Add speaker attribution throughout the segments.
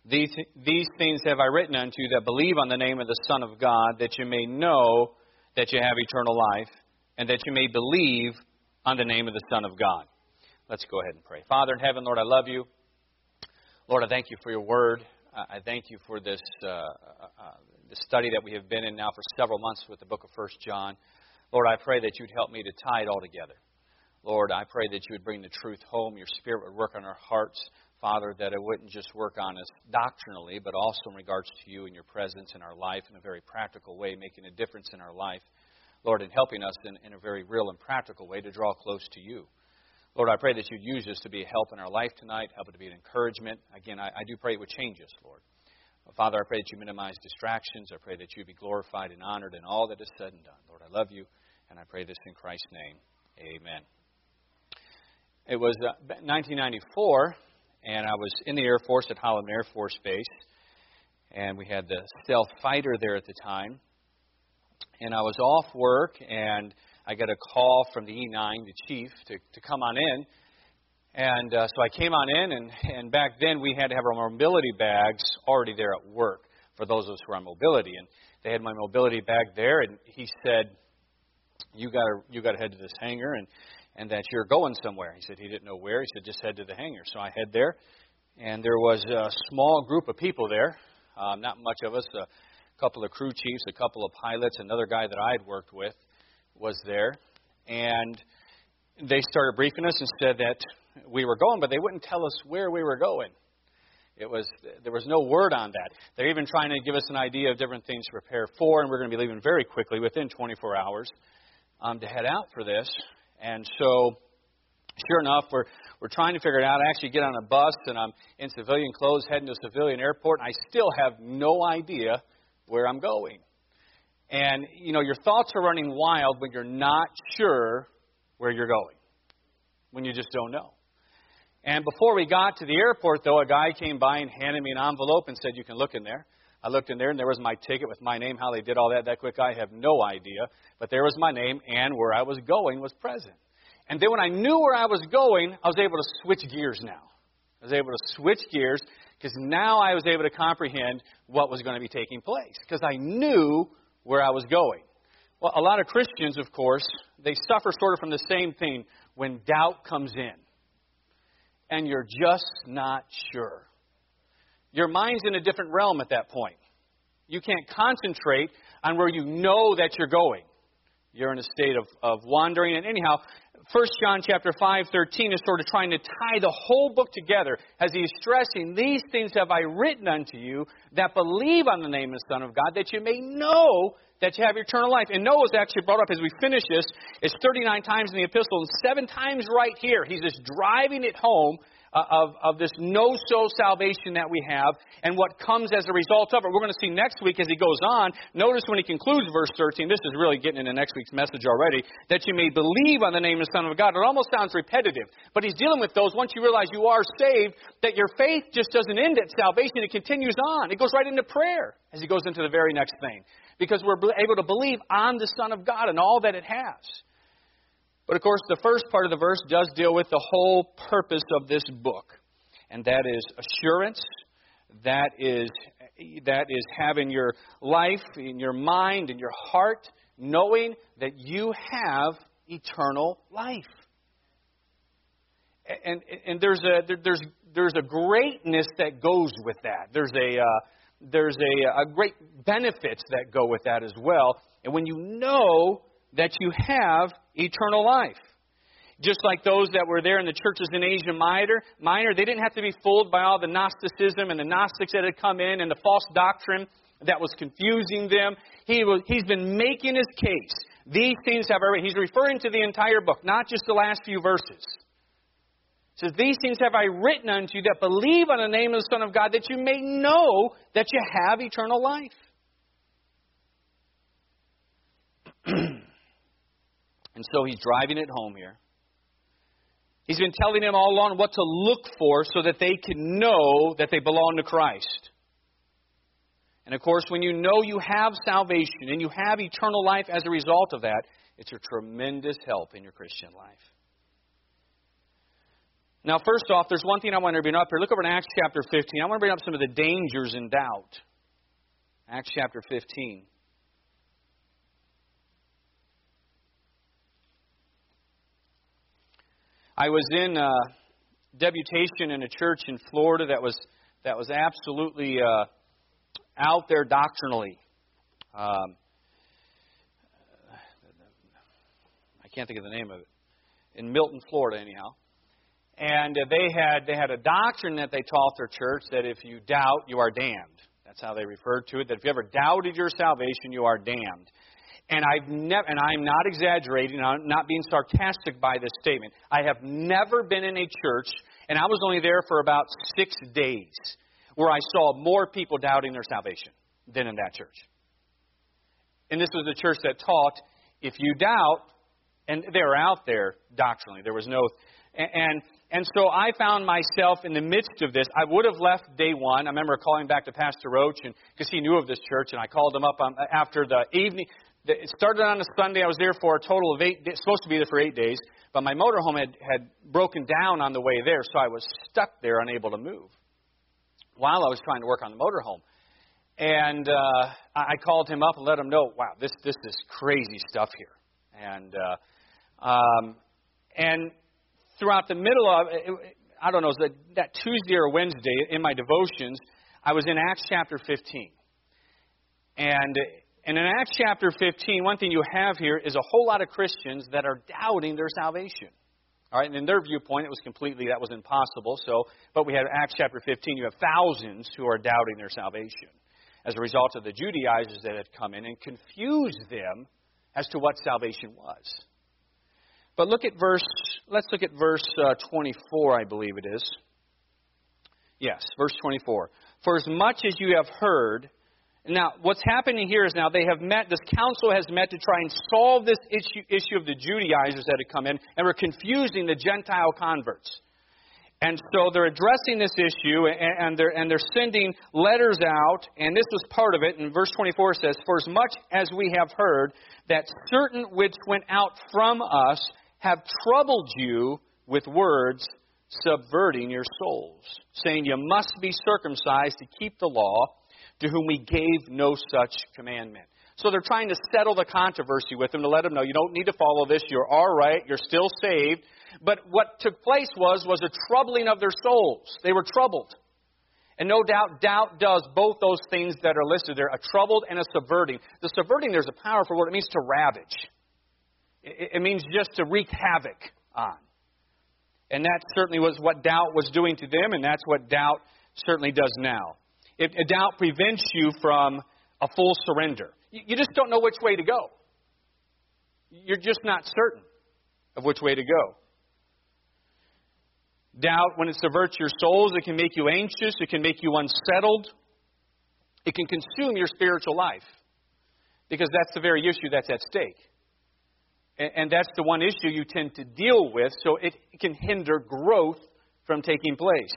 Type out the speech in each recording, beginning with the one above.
Speaker 1: These things have I written unto you that believe on the name of the Son of God, that you may know that you have eternal life, and that you may believe on the name of the Son of God. Let's go ahead and pray. Father in heaven, Lord, I love you. Lord, I thank you for your word. I thank you for this study that we have been in now for several months with the book of 1 John. Lord, I pray that you'd help me to tie it all together. Lord, I pray that you would bring the truth home. Your Spirit would work on our hearts, Father, that it wouldn't just work on us doctrinally, but also in regards to you and your presence in our life in a very practical way, making a difference in our life. Lord, and helping us in a very real and practical way to draw close to you. Lord, I pray that you'd use this to be a help in our life tonight, help it to be an encouragement. Again, I do pray it would change us, Lord. Father, I pray that you minimize distractions. I pray that you be glorified and honored in all that is said and done. Lord, I love you, and I pray this in Christ's name. Amen. It was 1994, and I was in the Air Force at Holloman Air Force Base, and we had the stealth fighter there at the time. And I was off work, and I got a call from the E9, the chief, to come on in. And so I came on in, and back then we had to have our mobility bags already there at work for those of us who were on mobility. And they had my mobility bag there, and he said, you got to head to this hangar, and that you're going somewhere. He said he didn't know where. He said, just head to the hangar. So I head there, and there was a small group of people there, not much of us, a couple of crew chiefs, a couple of pilots, another guy that I had worked with was there. And they started briefing us and said that we were going, but they wouldn't tell us where we were going. There was no word on that. They're even trying to give us an idea of different things to prepare for, and we're going to be leaving very quickly, within 24 hours, to head out for this. And so, sure enough, we're trying to figure it out. I actually get on a bus, and I'm in civilian clothes heading to a civilian airport, and I still have no idea where I'm going. And, your thoughts are running wild when you're not sure where you're going, when you just don't know. And before we got to the airport, though, a guy came by and handed me an envelope and said, you can look in there. I looked in there, and there was my ticket with my name. How they did all that quick, I have no idea. But there was my name, and where I was going was present. And then when I knew where I was going, I was able to switch gears now. I was able to switch gears because now I was able to comprehend what was going to be taking place because I knew where I was going. Well, a lot of Christians, of course, they suffer sort of from the same thing when doubt comes in. And you're just not sure. Your mind's in a different realm at that point. You can't concentrate on where you know that you're going. You're in a state of wandering. And anyhow, 1 John chapter 5:13 is sort of trying to tie the whole book together as he's stressing, these things have I written unto you that believe on the name of the Son of God, that you may know that you have eternal life. And Noah's actually brought up as we finish this. It's 39 times in the epistle and 7 times right here. He's just driving it home of this no-so salvation that we have and what comes as a result of it. We're going to see next week as he goes on. Notice when he concludes verse 13, this is really getting into next week's message already, that you may believe on the name of the Son of God. It almost sounds repetitive, but he's dealing with those once you realize you are saved, that your faith just doesn't end at salvation. It continues on. It goes right into prayer as he goes into the very next thing, because we're able to believe on the Son of God and all that it has. But, of course, the first part of the verse does deal with the whole purpose of this book, and that is assurance. That is having your life, in your mind, in your heart, knowing that you have eternal life. And there's a greatness that goes with that. There's a great benefits that go with that as well. And when you know that you have eternal life. Just like those that were there in the churches in Asia Minor, they didn't have to be fooled by all the Gnosticism and the Gnostics that had come in and the false doctrine that was confusing them. He's been making his case. These things have I written. He's referring to the entire book, not just the last few verses. It says, these things have I written unto you that believe on the name of the Son of God, that you may know that you have eternal life. And so he's driving it home here. He's been telling them all along what to look for so that they can know that they belong to Christ. And of course, when you know you have salvation and you have eternal life as a result of that, it's a tremendous help in your Christian life. Now, first off, there's one thing I want to bring up here. Look over in Acts chapter 15. I want to bring up some of the dangers in doubt. Acts chapter 15. I was in deputation in a church in Florida that was absolutely out there doctrinally. I can't think of the name of it. In Milton, Florida, anyhow. And they had a doctrine that they taught their church that if you doubt, you are damned. That's how they referred to it. That if you ever doubted your salvation, you are damned. And I'm not exaggerating, I'm not being sarcastic by this statement. I have never been in a church, and I was only there for about 6 days, where I saw more people doubting their salvation than in that church. And this was a church that taught, if you doubt, and they were out there doctrinally, there was no... And so I found myself in the midst of this. I would have left day one. I remember calling back to Pastor Roach because he knew of this church, and I called him up after the evening. It started on a Sunday. I was there for a total of 8 days, supposed to be there for 8 days, but my motorhome had broken down on the way there, so I was stuck there, unable to move, while I was trying to work on the motorhome. And I called him up and let him know, wow, this is crazy stuff here. And throughout the middle of, I don't know, it was that Tuesday or Wednesday in my devotions, I was in Acts chapter 15. And in Acts chapter 15, one thing you have here is a whole lot of Christians that are doubting their salvation. All right, and in their viewpoint, that was impossible. But we had Acts chapter 15, you have thousands who are doubting their salvation as a result of the Judaizers that had come in and confused them as to what salvation was. But let's look at verse 24, I believe it is. Yes, verse 24. For as much as you have heard... Now, what's happening here is now this council has met to try and solve this issue of the Judaizers that had come in and were confusing the Gentile converts. And so they're addressing this issue, and they're sending letters out, and this was part of it. And verse 24 says, for as much as we have heard that certain which went out from us have troubled you with words, subverting your souls, saying you must be circumcised to keep the law, to whom we gave no such commandment. So they're trying to settle the controversy with them, to let them know you don't need to follow this, you're all right, you're still saved. But what took place was a troubling of their souls. They were troubled. And no doubt does both those things that are listed there, a troubled and a subverting. The subverting, there's a powerful word. It means to ravage. It means just to wreak havoc on. And that certainly was what doubt was doing to them, and that's what doubt certainly does now. A doubt prevents you from a full surrender. You just don't know which way to go. You're just not certain of which way to go. Doubt, when it subverts your souls, it can make you anxious. It can make you unsettled. It can consume your spiritual life, because that's the very issue that's at stake. And that's the one issue you tend to deal with, so it can hinder growth from taking place.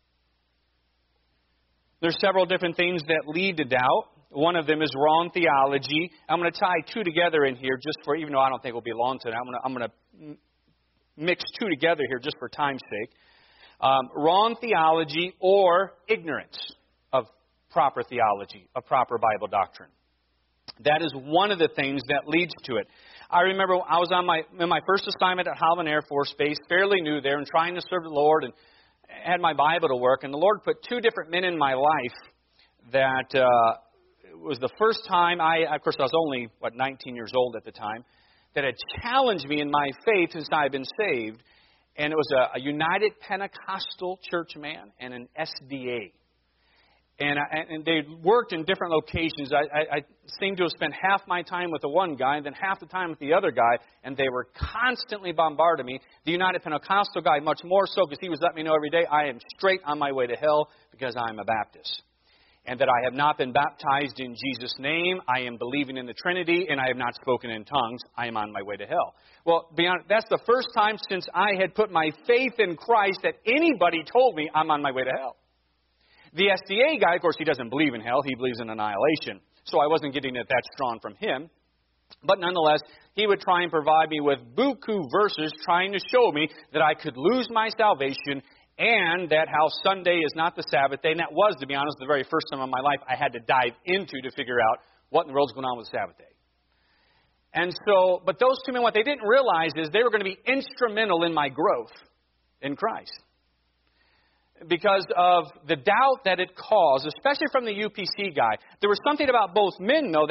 Speaker 1: There's several different things that lead to doubt. One of them is wrong theology. I'm going to tie two together in here just for, even though I don't think it will be long today, I'm going to mix two together here just for time's sake. Wrong theology or ignorance of proper theology, of proper Bible doctrine. That is one of the things that leads to it. I remember I was in my first assignment at Holloman Air Force Base, fairly new there, and trying to serve the Lord, and had my Bible to work, and the Lord put two different men in my life that was the first time of course I was only, 19 years old at the time, that had challenged me in my faith since I had been saved. And it was a United Pentecostal church man and an SDA. And they worked in different locations. I seemed to have spent half my time with the one guy and then half the time with the other guy, and they were constantly bombarding me. The United Pentecostal guy much more so, because he was letting me know every day, I am straight on my way to hell because I'm a Baptist. And that I have not been baptized in Jesus' name, I am believing in the Trinity, and I have not spoken in tongues, I am on my way to hell. Well, that's the first time since I had put my faith in Christ that anybody told me I'm on my way to hell. The SDA guy, of course, he doesn't believe in hell. He believes in annihilation. So I wasn't getting it that strong from him. But nonetheless, he would try and provide me with buku verses trying to show me that I could lose my salvation and that how Sunday is not the Sabbath day. And that was, to be honest, the very first time in my life I had to dive into to figure out what in the world's going on with the Sabbath day. And so, but those two men, what they didn't realize is they were going to be instrumental in my growth in Christ. Because of the doubt that it caused, especially from the UPC guy. There was something about both men, though,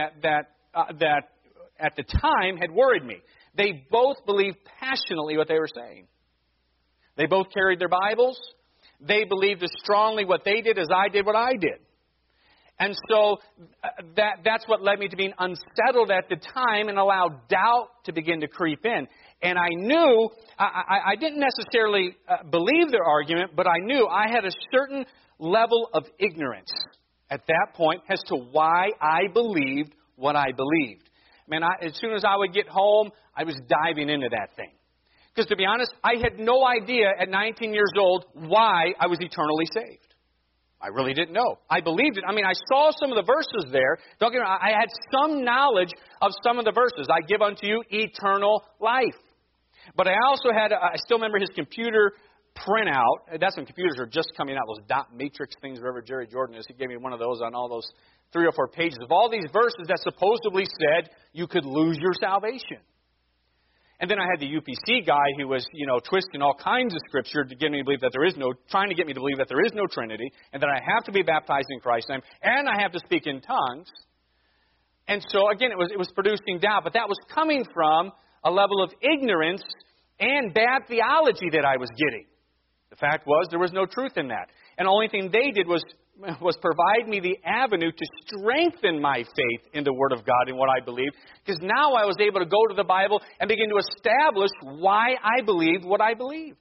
Speaker 1: that at the time had worried me. They both believed passionately what they were saying. They both carried their Bibles. They believed as strongly what they did as I did what I did. And so that's what led me to being unsettled at the time and allowed doubt to begin to creep in. And I knew, I didn't necessarily believe their argument, but I knew I had a certain level of ignorance at that point as to why I believed what I believed. Man, as soon as I would get home, I was diving into that thing. Because to be honest, I had no idea at 19 years old why I was eternally saved. I really didn't know. I believed it. I mean, I saw some of the verses there. Don't get me wrong, I had some knowledge of some of the verses. I give unto you eternal life. But I also had, I still remember his computer printout. That's when computers are just coming out, those dot matrix things, wherever Jerry Jordan is. He gave me one of those on all those 3 or 4 pages of all these verses that supposedly said you could lose your salvation. And then I had the UPC guy who was, twisting all kinds of scripture to get me to believe that trying to get me to believe that there is no Trinity, and that I have to be baptized in Christ's name, and I have to speak in tongues. And so, again, it was producing doubt, but that was coming from a level of ignorance and bad theology that I was getting. The fact was, there was no truth in that. And the only thing they did was provide me the avenue to strengthen my faith in the Word of God and what I believed. Because now I was able to go to the Bible and begin to establish why I believed what I believed.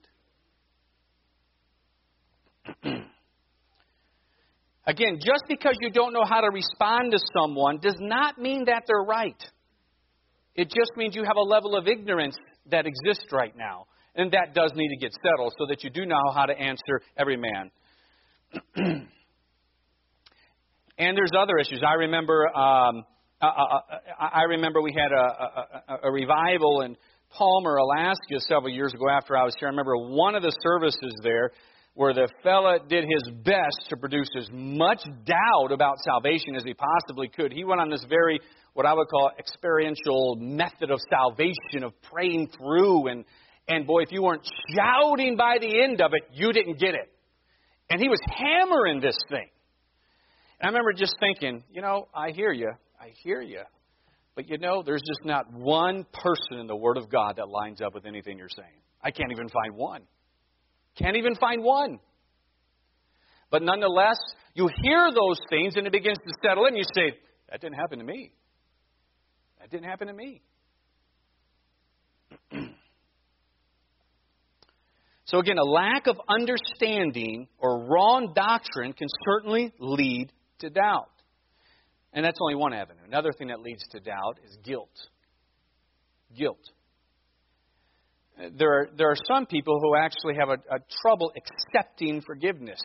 Speaker 1: Again, just because you don't know how to respond to someone does not mean that they're right. It just means you have a level of ignorance that exists right now. And that does need to get settled so that you do know how to answer every man. And there's other issues. I remember we had a revival in Palmer, Alaska several years ago after I was here. I remember one of the services there where the fella did his best to produce as much doubt about salvation as he possibly could. He went on this very, what I would call, experiential method of salvation, of praying through. And boy, if you weren't shouting by the end of it, you didn't get it. And he was hammering this thing. And I remember just thinking, I hear you. But there's just not one person in the Word of God that lines up with anything you're saying. I can't even find one. But nonetheless, you hear those things and it begins to settle in. You say, that didn't happen to me. So again, a lack of understanding or wrong doctrine can certainly lead to doubt. And that's only one avenue. Another thing that leads to doubt is guilt. Guilt. There are some people who actually have a trouble accepting forgiveness.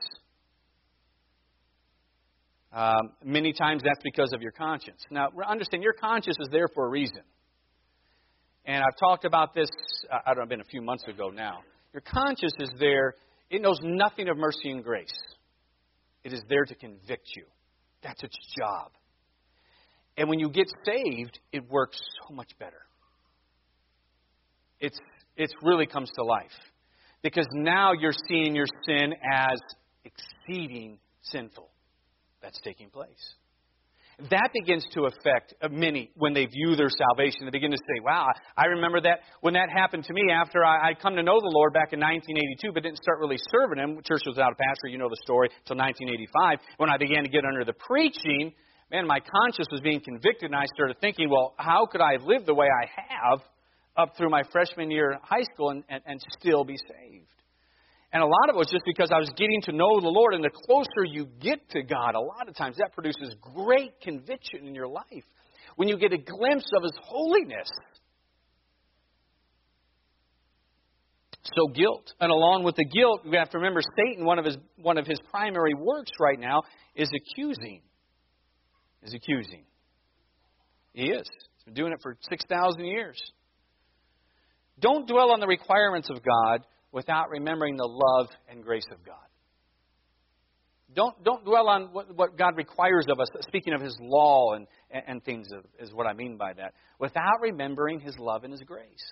Speaker 1: Many times that's because of your conscience. Now, understand, your conscience is there for a reason. And I've talked about this, I don't know, it's been a few months ago now. Your conscience is there. It knows nothing of mercy and grace. It is there to convict you. That's its job. And when you get saved, it works so much better. It really comes to life. Because now you're seeing your sin as exceeding sinful. That's taking place. That begins to affect many when they view their salvation. They begin to say, wow, I remember that when that happened to me after I'd come to know the Lord back in 1982, but didn't start really serving Him. Church was without a pastor, you know the story, until 1985. When I began to get under the preaching, man, my conscience was being convicted, and I started thinking, well, how could I have lived the way I have up through my freshman year of high school and still be saved? And a lot of it was just because I was getting to know the Lord. And the closer you get to God, a lot of times that produces great conviction in your life. When you get a glimpse of His holiness. So guilt. And along with the guilt, we have to remember Satan, one of his primary works right now is accusing. He is. He's been doing it for 6,000 years. Don't dwell on the requirements of God without remembering the love and grace of God. Don't dwell on what God requires of us, speaking of His law and things is what I mean by that, without remembering His love and His grace.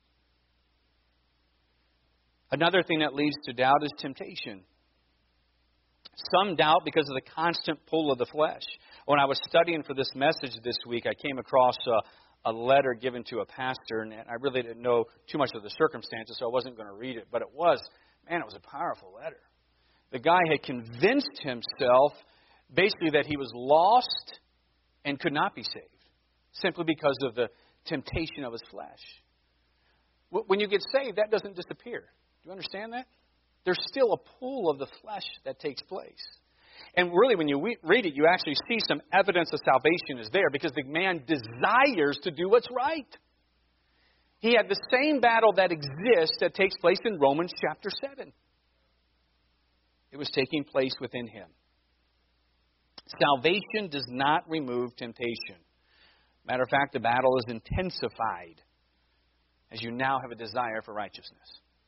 Speaker 1: Another thing that leads to doubt is temptation. Some doubt because of the constant pull of the flesh. When I was studying for this message this week, I came across a letter given to a pastor, and I really didn't know too much of the circumstances, so I wasn't going to read it. But it was a powerful letter. The guy had convinced himself basically that he was lost and could not be saved, simply because of the temptation of his flesh. When you get saved, that doesn't disappear. Do you understand that? There's still a pull of the flesh that takes place. And really, when you read it, you actually see some evidence of salvation is there because the man desires to do what's right. He had the same battle that exists that takes place in Romans chapter 7. It was taking place within him. Salvation does not remove temptation. Matter of fact, the battle is intensified as you now have a desire for righteousness.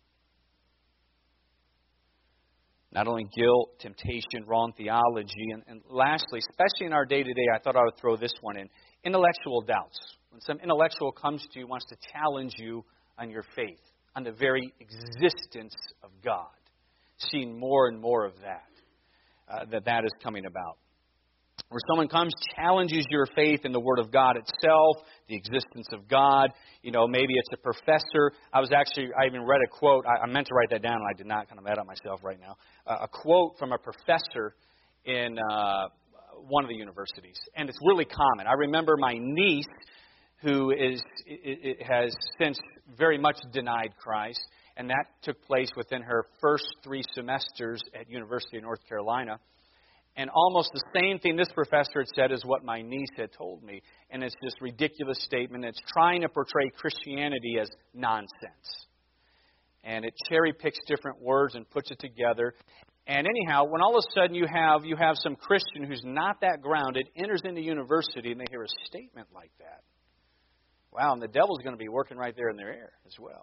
Speaker 1: Not only guilt, temptation, wrong theology, and lastly, especially in our day-to-day, I thought I would throw this one in, intellectual doubts. When some intellectual comes to you, wants to challenge you on your faith, on the very existence of God. Seeing more and more of that is coming about. Where someone comes, challenges your faith in the Word of God itself, the existence of God. You know, maybe it's a professor. I even read a quote. I meant to write that down, and I did not. Kind of mad at myself right now. A quote from a professor in one of the universities, and it's really common. I remember my niece, who has since very much denied Christ, and that took place within her first 3 semesters at University of North Carolina. And almost the same thing this professor had said is what my niece had told me. And it's this ridiculous statement. It's trying to portray Christianity as nonsense. And it cherry picks different words and puts it together. And anyhow, when all of a sudden you have some Christian who's not that grounded, enters into university, and they hear a statement like that. Wow, and the devil's going to be working right there in their ear as well.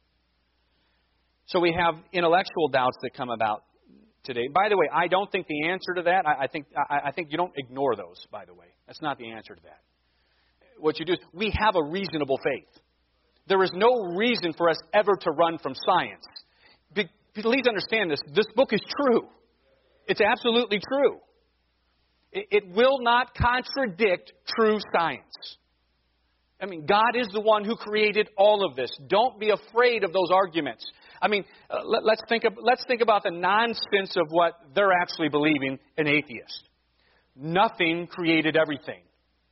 Speaker 1: So we have intellectual doubts that come about today. By the way, I don't think the answer to that, I think you don't ignore those, by the way. That's not the answer to that. What you do is, we have a reasonable faith. There is no reason for us ever to run from science. Please understand this. This book is true. It's absolutely true. It will not contradict true science. I mean, God is the one who created all of this. Don't be afraid of those arguments. I mean, let's think about the nonsense of what they're actually believing, an atheist. Nothing created everything.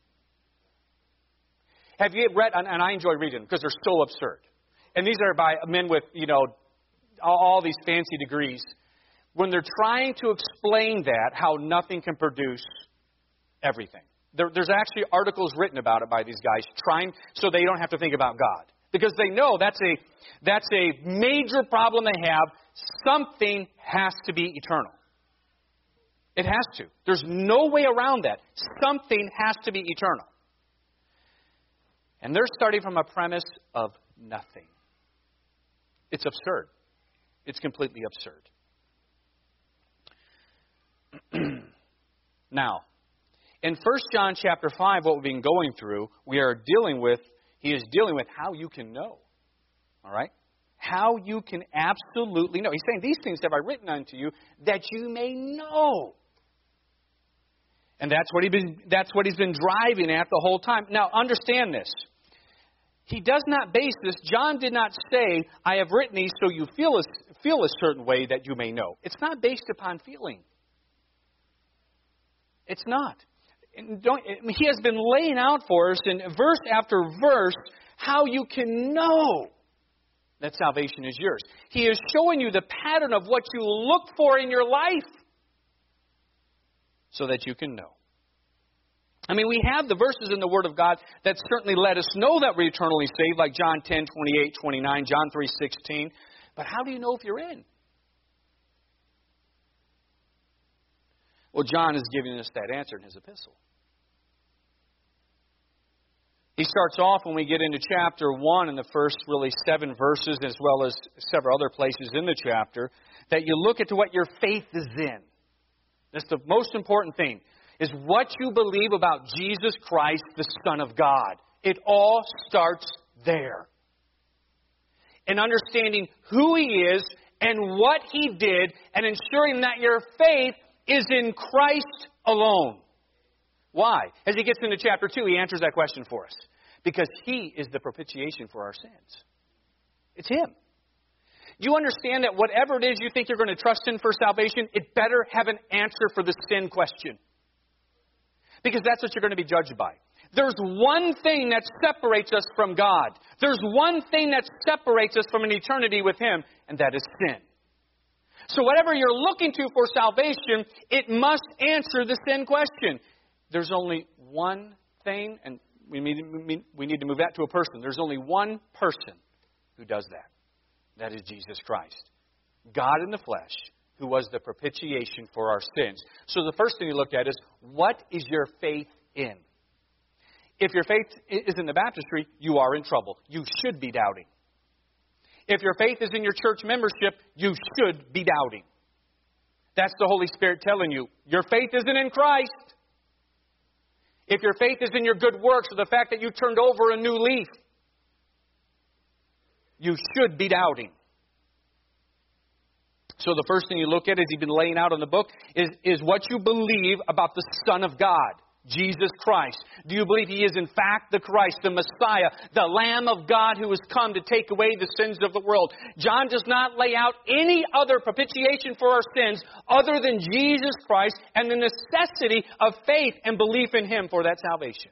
Speaker 1: Have you read, and I enjoy reading them because they're so absurd. And these are by men with, all these fancy degrees. When they're trying to explain that, how nothing can produce everything. There's actually articles written about it by these guys, trying so they don't have to think about God. Because they know that's a major problem they have. Something has to be eternal. It has to. There's no way around that. Something has to be eternal. And they're starting from a premise of nothing. It's absurd. It's completely absurd. Now, in 1 John chapter 5, what we've been going through, he is dealing with how you can know. All right? How you can absolutely know. He's saying, these things have I written unto you that you may know. And that's what he's been driving at the whole time. Now, understand this. He does not base this. John did not say, I have written these so you feel a certain way that you may know. It's not based upon feeling. It's not. He has been laying out for us in verse after verse how you can know that salvation is yours. He is showing you the pattern of what you look for in your life so that you can know. I mean, we have the verses in the Word of God that certainly let us know that we're eternally saved, like John 10, 28, 29, John 3, 16. But how do you know if you're in? Well, John is giving us that answer in his epistle. He starts off when we get into chapter 1 in the first really 7 verses, as well as several other places in the chapter, that you look at what your faith is in. That's the most important thing, is what you believe about Jesus Christ, the Son of God. It all starts there. And understanding who He is and what He did, and ensuring that your faith is in Christ alone. Why? As he gets into chapter 2, he answers that question for us. Because He is the propitiation for our sins. It's Him. You understand that whatever it is you think you're going to trust in for salvation, it better have an answer for the sin question. Because that's what you're going to be judged by. There's one thing that separates us from God. There's one thing that separates us from an eternity with Him, and that is sin. So whatever you're looking to for salvation, it must answer the sin question. There's only one thing, and we need to move that to a person. There's only one person who does that. That is Jesus Christ. God in the flesh, who was the propitiation for our sins. So the first thing you look at is, what is your faith in? If your faith is in the baptistry, you are in trouble. You should be doubting. If your faith is in your church membership, you should be doubting. That's the Holy Spirit telling you, your faith isn't in Christ. If your faith is in your good works or the fact that you turned over a new leaf, you should be doubting. So the first thing you look at, as he's been laying out in the book, is what you believe about the Son of God, Jesus Christ. Do you believe He is in fact the Christ, the Messiah, the Lamb of God who has come to take away the sins of the world? John does not lay out any other propitiation for our sins other than Jesus Christ and the necessity of faith and belief in Him for that salvation.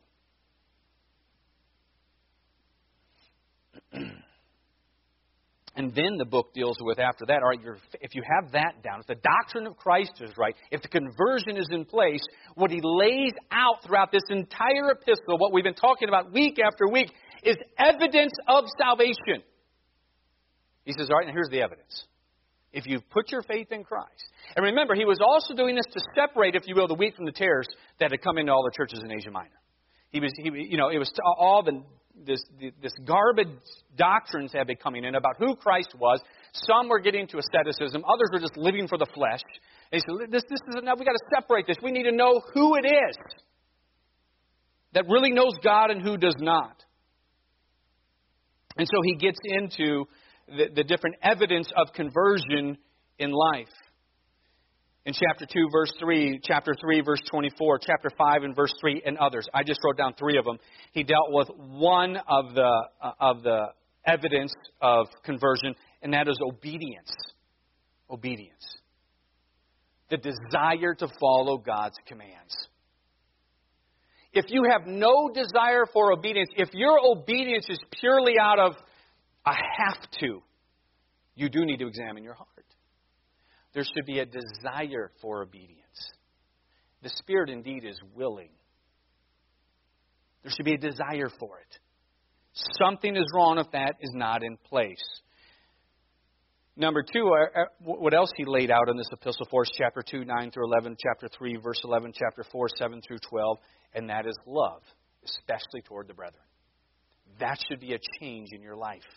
Speaker 1: And then the book deals with, after that, all right, if you have that down, if the doctrine of Christ is right, if the conversion is in place, what he lays out throughout this entire epistle, what we've been talking about week after week, is evidence of salvation. He says, all right, now here's the evidence. If you've put your faith in Christ. And remember, he was also doing this to separate, if you will, the wheat from the tares that had come into all the churches in Asia Minor. It was all this garbage doctrines had been coming in about who Christ was. Some were getting to asceticism. Others were just living for the flesh. And he said, this is enough. We've got to separate this. We need to know who it is that really knows God and who does not. And so he gets into the different evidence of conversion in life. In chapter 2, verse 3, chapter 3, verse 24, chapter 5, and verse 3, and others. I just wrote down 3 of them. He dealt with one of the evidence of conversion, and that is obedience. Obedience. The desire to follow God's commands. If you have no desire for obedience, if your obedience is purely out of a have to, you do need to examine your heart. There should be a desire for obedience. The Spirit indeed is willing. There should be a desire for it. Something is wrong if that is not in place. Number 2, what else he laid out in this epistle for us, chapter 2, 9 through 11, chapter 3, verse 11, chapter 4, 7 through 12, and that is love, especially toward the brethren. That should be a change in your life.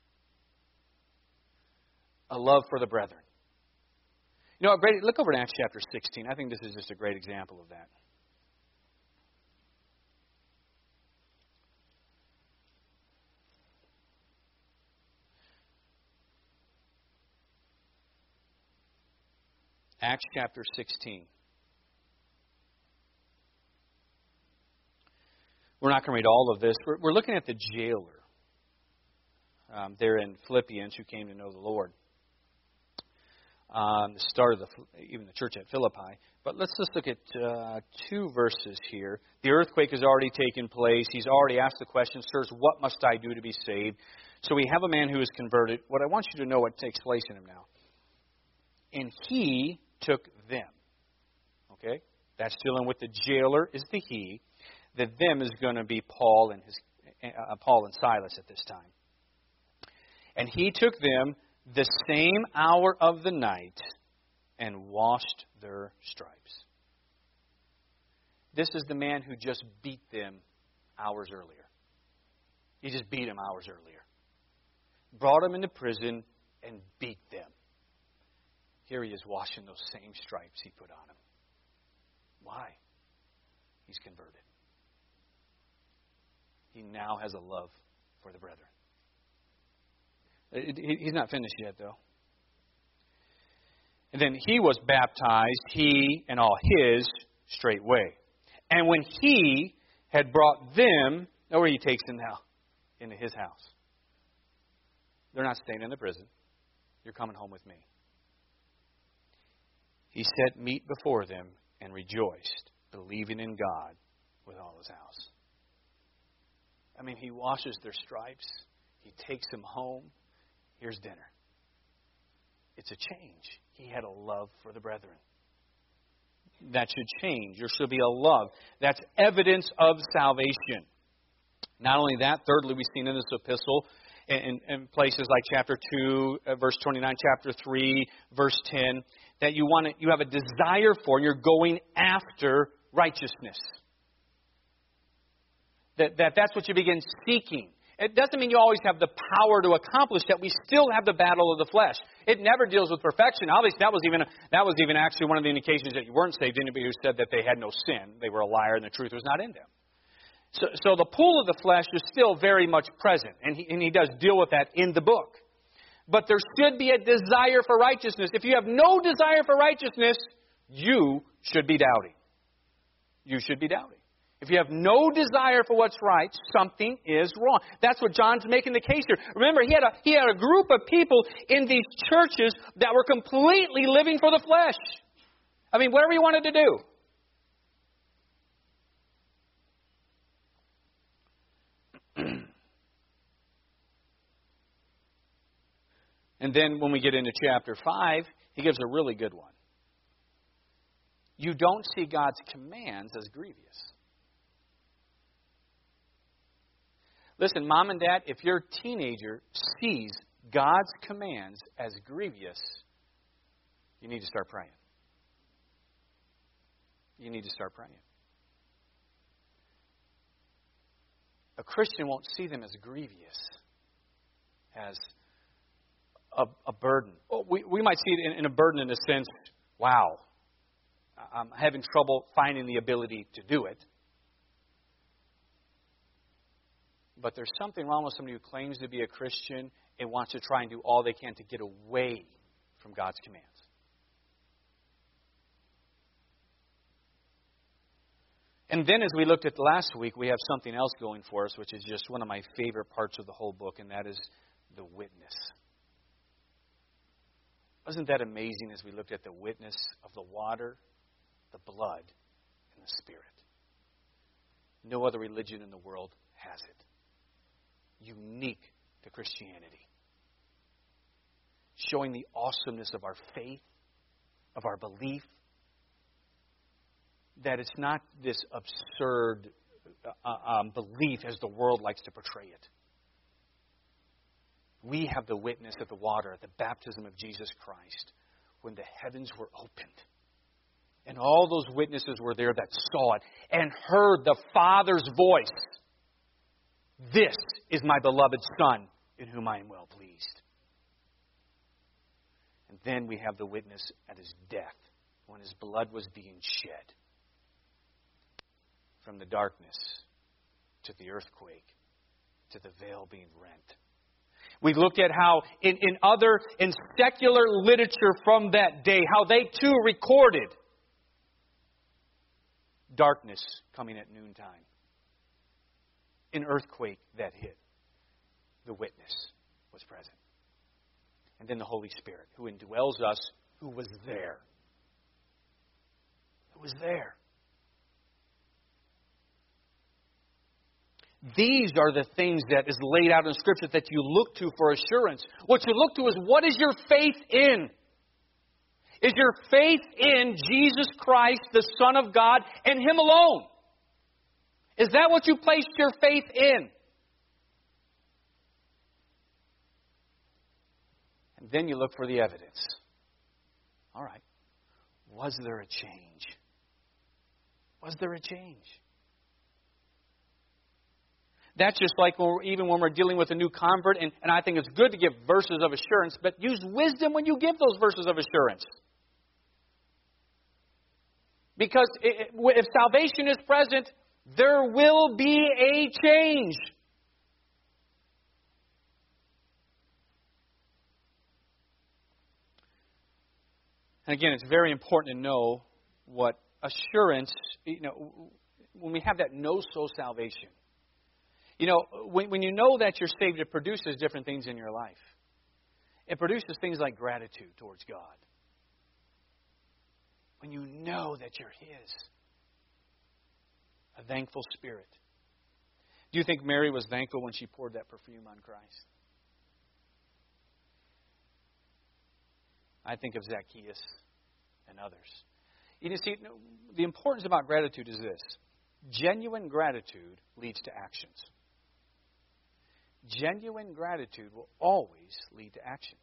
Speaker 1: A love for the brethren. You know, look over at Acts chapter 16. I think this is just a great example of that. Acts chapter 16. We're not going to read all of this. We're looking at the jailer there in Philippians who came to know the Lord. The start of even the church at Philippi. But let's just look at 2 verses here. The earthquake has already taken place. He's already asked the question, sirs, what must I do to be saved? So we have a man who is converted. What I want you to know what takes place in him now. And he took them. Okay? That's dealing with the jailer is the he. The them is going to be Paul and Silas at this time. And he took them the same hour of the night and washed their stripes. This is the man who just beat them hours earlier. He just beat them hours earlier. Brought them into prison and beat them. Here he is washing those same stripes he put on him. Why? He's converted. He now has a love for the brethren. He's not finished yet, though. And then he was baptized, he and all his, straightway. And when he had brought them, know where he takes them now? Into his house. They're not staying in the prison. You're coming home with me. He set meat before them and rejoiced, believing in God with all his house. I mean, he washes their stripes. He takes them home. Here's dinner. It's a change. He had a love for the brethren. That should change. There should be a love. That's evidence of salvation. Not only that, thirdly, we've seen in this epistle, in places like chapter 2, verse 29, chapter 3, verse 10, that you have a desire for, and you're going after righteousness. That's what you begin seeking. It doesn't mean you always have the power to accomplish that. We still have the battle of the flesh. It never deals with perfection. Obviously, that was even actually one of the indications that you weren't saved. Anybody who said that they had no sin, they were a liar and the truth was not in them. So the pull of the flesh is still very much present, and he does deal with that in the book. But there should be a desire for righteousness. If you have no desire for righteousness, you should be doubting. You should be doubting. If you have no desire for what's right, something is wrong. That's what John's making the case here. Remember, he had a group of people in these churches that were completely living for the flesh. I mean, whatever he wanted to do. And then when we get into chapter 5, he gives a really good one. You don't see God's commands as grievous. Listen, mom and dad, if your teenager sees God's commands as grievous, you need to start praying. You need to start praying. A Christian won't see them as grievous, as a burden. We might see it in a burden in the sense, wow, I'm having trouble finding the ability to do it. But there's something wrong with somebody who claims to be a Christian and wants to try and do all they can to get away from God's commands. And then as we looked at last week, we have something else going for us, which is just one of my favorite parts of the whole book, and that is the witness. Wasn't that amazing as we looked at the witness of the water, the blood, and the Spirit? No other religion in the world has it. Unique to Christianity. Showing the awesomeness of our faith, of our belief, that it's not this absurd belief as the world likes to portray it. We have the witness of the water at the baptism of Jesus Christ when the heavens were opened. And all those witnesses were there that saw it and heard the Father's voice. This is my beloved Son, in whom I am well pleased. And then we have the witness at his death, when his blood was being shed. From the darkness to the earthquake to the veil being rent. We looked at how in secular literature from that day, how they too recorded darkness coming at noontime. An earthquake that hit. The witness was present. And then the Holy Spirit, who indwells us, who was there. Who was there. These are the things that is laid out in Scripture that you look to for assurance. What you look to is, what is your faith in? Is your faith in Jesus Christ, the Son of God, and Him alone? Is that what you placed your faith in? And then you look for the evidence. All right. Was there a change? Was there a change? That's just like even when we're dealing with a new convert, and I think it's good to give verses of assurance, but use wisdom when you give those verses of assurance. Because if salvation is present, there will be a change. And again, it's very important to know what assurance, when we have that know-so salvation. When you know that you're saved, it produces different things in your life. It produces things like gratitude towards God. When you know that you're His. A thankful spirit. Do you think Mary was thankful when she poured that perfume on Christ? I think of Zacchaeus and others. See, the importance about gratitude is this. Genuine gratitude leads to actions. Genuine gratitude will always lead to actions.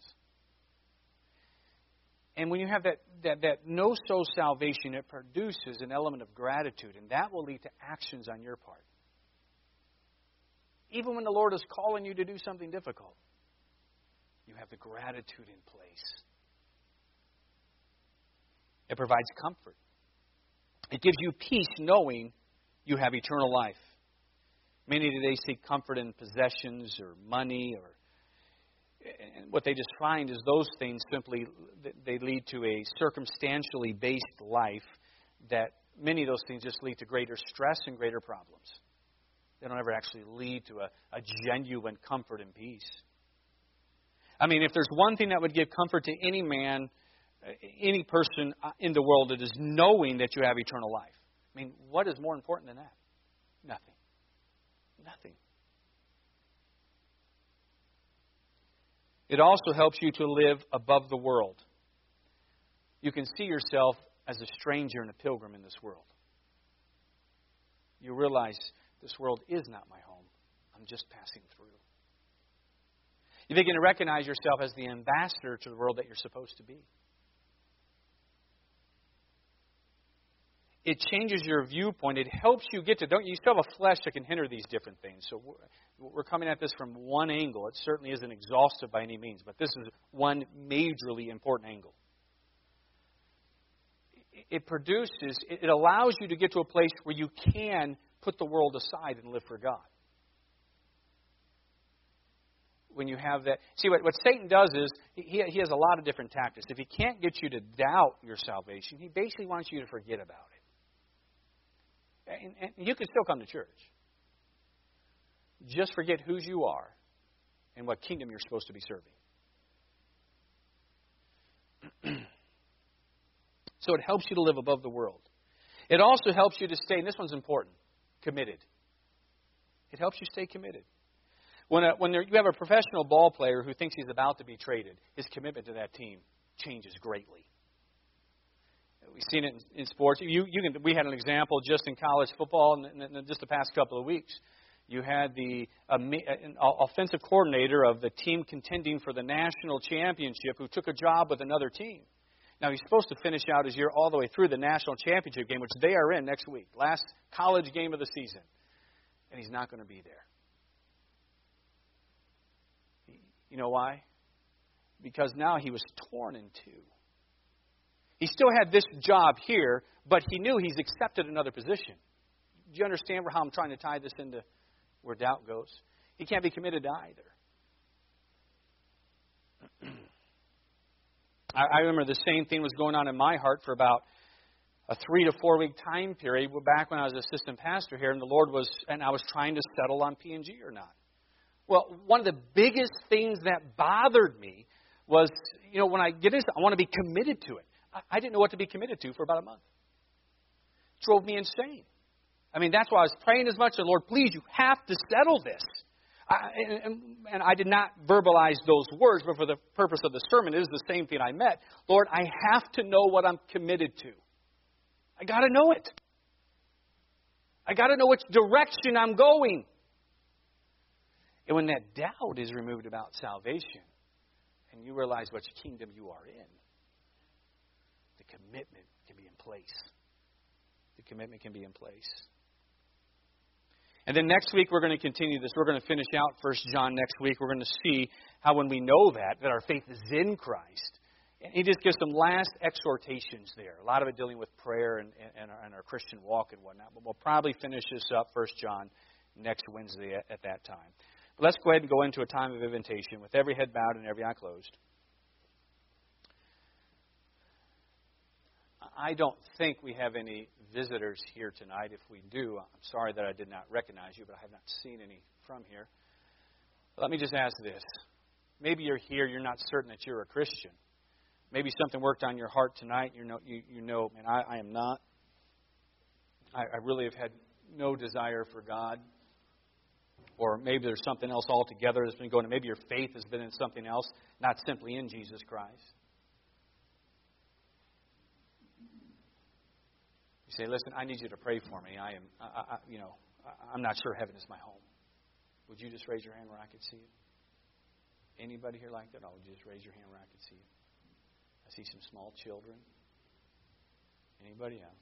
Speaker 1: And when you have that know-so salvation, it produces an element of gratitude, and that will lead to actions on your part. Even when the Lord is calling you to do something difficult, you have the gratitude in place. It provides comfort. It gives you peace knowing you have eternal life. Many today seek comfort in possessions or money, and what they just find is those things simply, they lead to a circumstantially based life that many of those things just lead to greater stress and greater problems. They don't ever actually lead to a genuine comfort and peace. I mean, if there's one thing that would give comfort to any man, any person in the world, it is knowing that you have eternal life. I mean, what is more important than that? Nothing. Nothing. It also helps you to live above the world. You can see yourself as a stranger and a pilgrim in this world. You realize this world is not my home. I'm just passing through. You begin to recognize yourself as the ambassador to the world that you're supposed to be. It changes your viewpoint. It helps you get to, you still have a flesh that can hinder these different things. So we're coming at this from one angle. It certainly isn't exhaustive by any means, but this is one majorly important angle. It allows you to get to a place where you can put the world aside and live for God. When you have that, see what Satan does is he has a lot of different tactics. If he can't get you to doubt your salvation, he basically wants you to forget about it. And you can still come to church. Just forget whose you are and what kingdom you're supposed to be serving. So it helps you to live above the world. It also helps you to stay, and this one's important, committed. It helps you stay committed. When you have a professional ball player who thinks he's about to be traded, his commitment to that team changes greatly. We've seen it in sports. We had an example just in college football in just the past couple of weeks. You had the offensive coordinator of the team contending for the national championship who took a job with another team. Now, he's supposed to finish out his year all the way through the national championship game, which they are in next week, last college game of the season. And he's not going to be there. You know why? Because now he was torn in two. He still had this job here, but he knew he's accepted another position. Do you understand how I'm trying to tie this into where doubt goes? He can't be committed to either. I remember the same thing was going on in my heart for about a 3 to 4 week time period back when I was assistant pastor here, and I was trying to settle on P&G or not. Well, one of the biggest things that bothered me was, when I get this, I want to be committed to it. I didn't know what to be committed to for about a month. It drove me insane. I mean, that's why I was praying as much. Lord, please, you have to settle this. And I did not verbalize those words, but for the purpose of the sermon, it is the same thing I meant. Lord, I have to know what I'm committed to. I got to know it. I got to know which direction I'm going. And when that doubt is removed about salvation, and you realize which kingdom you are in, the commitment can be in place. The commitment can be in place. And then next week we're going to continue this. We're going to finish out 1 John next week. We're going to see how when we know that our faith is in Christ. And he just gives some last exhortations there. A lot of it dealing with prayer and our Christian walk and whatnot. But we'll probably finish this up, 1 John, next Wednesday at that time. But let's go ahead and go into a time of invitation with every head bowed and every eye closed. I don't think we have any visitors here tonight. If we do, I'm sorry that I did not recognize you, but I have not seen any from here. Let me just ask this. Maybe you're here, you're not certain that you're a Christian. Maybe something worked on your heart tonight. You know, man, I am not. I really have had no desire for God. Or maybe there's something else altogether that's been going on. Maybe your faith has been in something else, not simply in Jesus Christ. You say, listen, I need you to pray for me. I'm not sure heaven is my home. Would you just raise your hand where I could see you? Anybody here like that? Oh, just raise your hand where I could see you. I see some small children. Anybody else?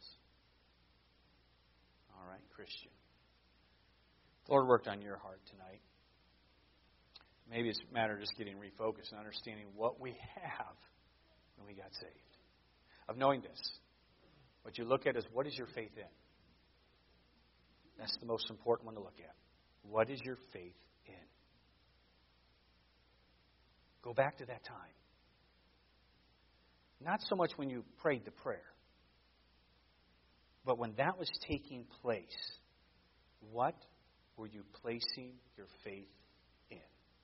Speaker 1: All right, Christian. The Lord worked on your heart tonight. Maybe it's a matter of just getting refocused and understanding what we have when we got saved. Of knowing this. What you look at is, what is your faith in? That's the most important one to look at. What is your faith in? Go back to that time. Not so much when you prayed the prayer, but when that was taking place, what were you placing your faith in?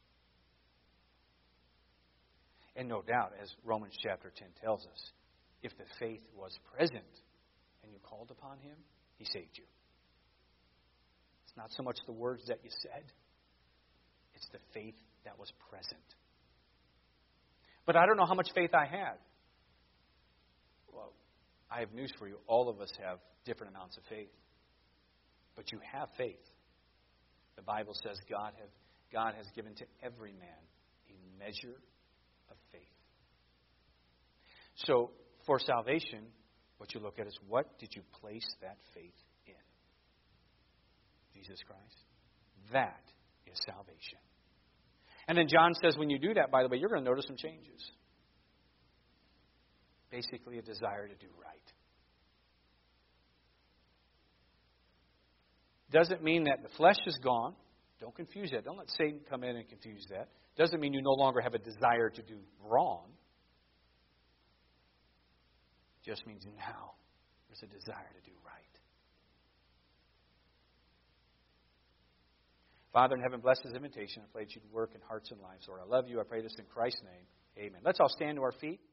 Speaker 1: And no doubt, as Romans chapter 10 tells us, if the faith was present and you called upon Him, He saved you. It's not so much the words that you said, it's the faith that was present. But I don't know how much faith I had. Well, I have news for you. All of us have different amounts of faith. But you have faith. The Bible says God has given to every man a measure of faith. So, for salvation, what you look at is, what did you place that faith in? Jesus Christ. That is salvation. And then John says when you do that, by the way, you're going to notice some changes. Basically, a desire to do right. Doesn't mean that the flesh is gone. Don't confuse that. Don't let Satan come in and confuse that. Doesn't mean you no longer have a desire to do wrong. Just means now there's a desire to do right. Father in heaven, bless this invitation. I pray that you'd work in hearts and lives. Lord, I love you. I pray this in Christ's name. Amen. Let's all stand to our feet.